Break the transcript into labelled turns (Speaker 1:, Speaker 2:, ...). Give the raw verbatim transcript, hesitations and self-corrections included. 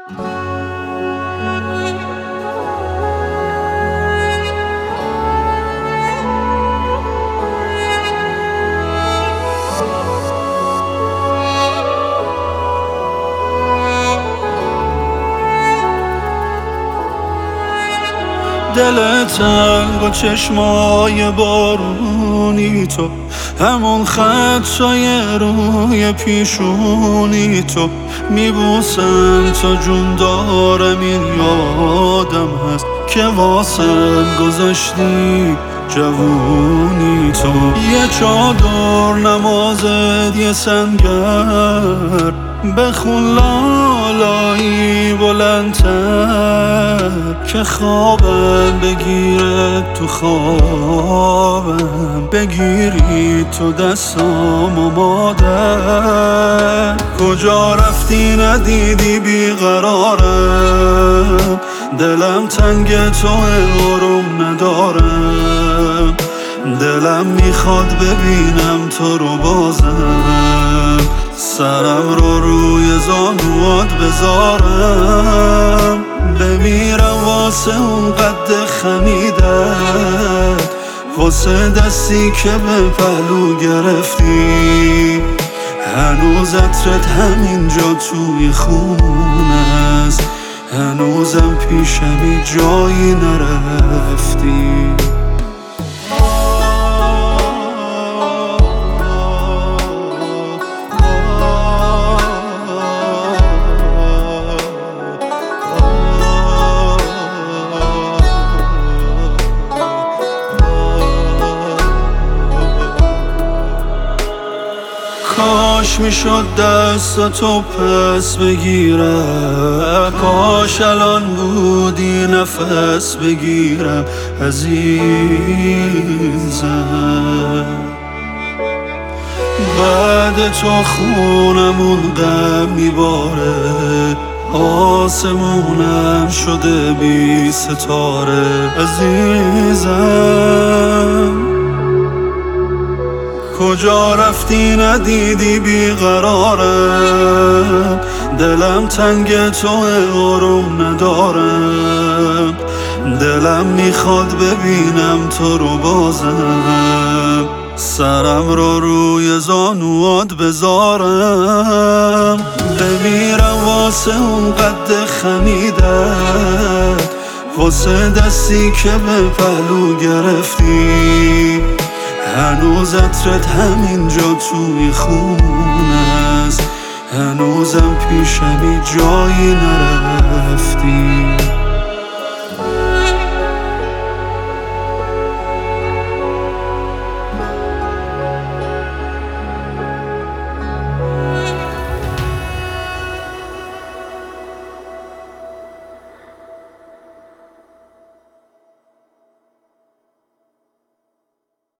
Speaker 1: دل تنگ و چشمای بارونی تو، همون خطای روی پیشونی تو، میبوسم تا جون دارم این یادم هست که واسم گذاشتی جوونی تو. یه چادر نمازت یه سنگر، بخون لالایی بلندتر که خوابم بگیره تو خوابم، بگیری تو دستام و مادر. کجا رفتی ندیدی بیقرارم، دلم تنگ تو آروم ندارم، دلم میخواد ببینم تو رو بازم، سرم رو روی زانوات بذارم، بمیرم واسه اون قد خمیدت، واسه دستی که به پهلو گرفتی، هنوز عطرت همینجا توی خونه است، هنوزم پیشمی جایی نرفتی. کاش میشد دستاتو پس بگیرم، کاش الان بودی نفس بگیرم عزیزم. بعد تو خونمون غم میباره، آسمونم شده بی ستاره عزیزم. کجا رفتی ندیدی بیقرارم، دلم تنگ تو آروم ندارم، دلم میخواد ببینم تو رو بازم، سرم رو روی زانوات بذارم، بمیرم واسه اون قد خمیدت، واسه دستی که به پهلو گرفتی، هنوز عطرت همینجا توی خونه است، هنوزم پیشمی جایی نرفتی.